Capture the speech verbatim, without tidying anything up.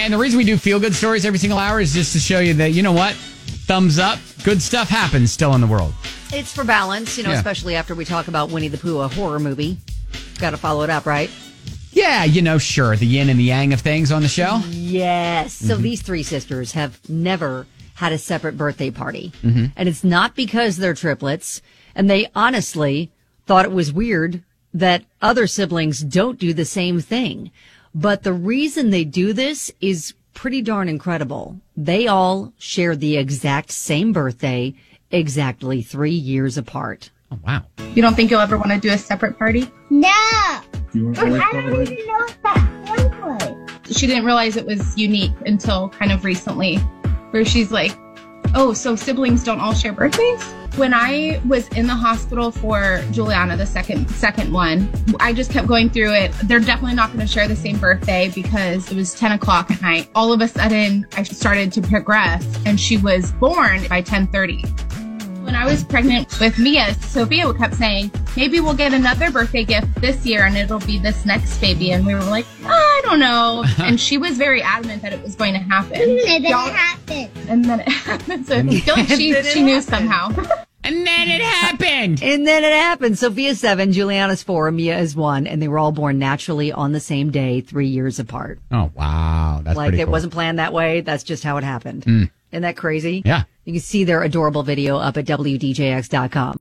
And the reason we do feel-good stories every single hour is just to show you that, you know what? Thumbs up. Good stuff happens still in the world. It's for balance, you know, yeah. especially after we talk about Winnie the Pooh, a horror movie. Got to follow it up, right? Yeah, you know, sure. The yin and the yang of things on the show. Yes. So mm-hmm. these three sisters have never had a separate birthday party. Mm-hmm. And it's not because they're triplets. And they honestly thought it was weird that other siblings don't do the same thing. But the reason they do this is pretty darn incredible. They all share the exact same birthday, exactly three years apart. Oh, wow. You don't think you'll ever want to do a separate party? No. You I don't even know what that was. She didn't realize it was unique until kind of recently, where she's like, oh, so siblings don't all share birthdays? When I was in the hospital for Juliana, the second second one, I just kept going through it. They're definitely not going to share the same birthday because it was ten o'clock at night. All of a sudden, I started to progress, and she was born by ten thirty. When I was pregnant with Mia, Sophia kept saying, maybe we'll get another birthday gift this year and it'll be this next baby. And we were like, oh, I don't know. And she was very adamant that it was going to happen. And then Y'all, it happened. And then it happened. So I feel like she, she knew happened. somehow. And then it happened. And then it happened. Sophia's seven, Juliana's four, Mia is one. And they were all born naturally on the same day, three years apart. Oh, wow. That's like pretty it cool. wasn't planned that way. That's just how it happened. Mm. Isn't that crazy? Yeah. You can see their adorable video up at W D J X dot com.